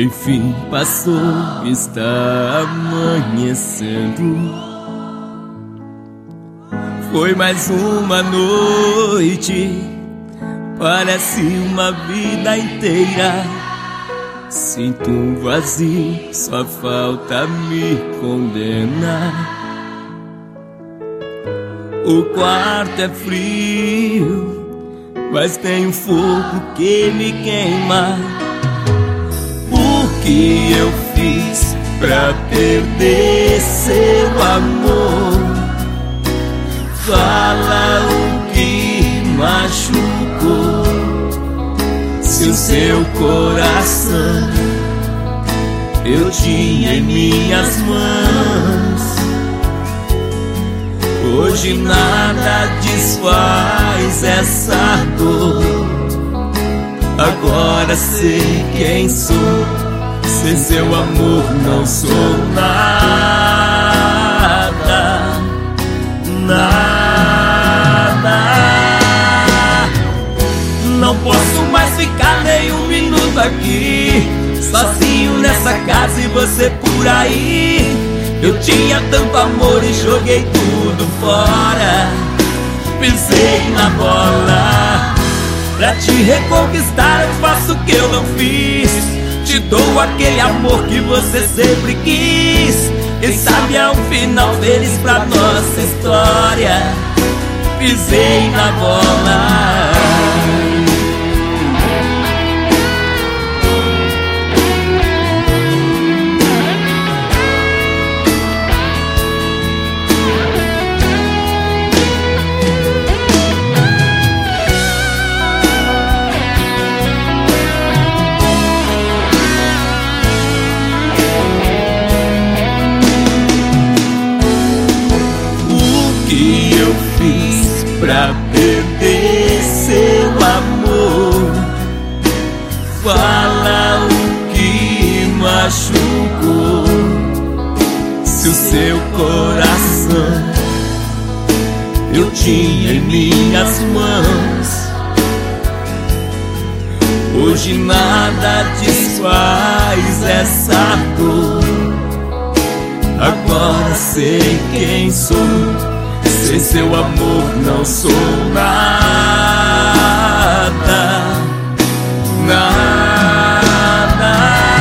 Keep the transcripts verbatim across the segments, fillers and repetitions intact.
Enfim passou, está amanhecendo. Foi mais uma noite, parece uma vida inteira. Sinto um vazio, só falta me condenar. O quarto é frio, mas tem um fogo que me queima. O que eu fiz pra perder seu amor? Fala o que machucou. Se o seu coração eu tinha em minhas mãos, hoje nada desfaz essa dor. Agora sei quem sou, sem seu amor não sou nada, nada. Não posso mais ficar nem um minuto aqui, sozinho nessa casa e você por aí. Eu tinha tanto amor e joguei tudo fora. Pisei na bola. Pra te reconquistar eu faço o que eu não fiz. Te dou aquele amor que você sempre quis. Quem sabe é um final feliz pra nossa história. Pisei na bola. Que eu fiz pra perder seu amor? Fala o que machucou. Se o seu coração eu tinha em minhas mãos, hoje nada desfaz essa dor. Agora sei quem sou, sem seu amor não sou nada, nada.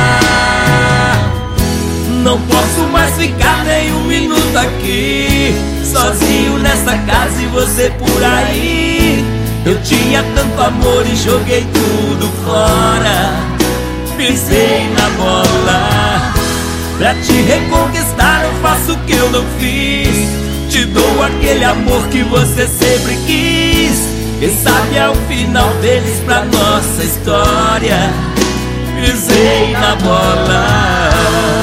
Não posso mais ficar nem um minuto aqui, sozinho nessa casa e você por aí. Eu tinha tanto amor e joguei tudo fora. Pisei na bola. Pra te reconquistar eu faço o que eu não fiz. Te dou aquele amor que você sempre quis. Quem sabe é o final feliz pra nossa história. Pisei na bola.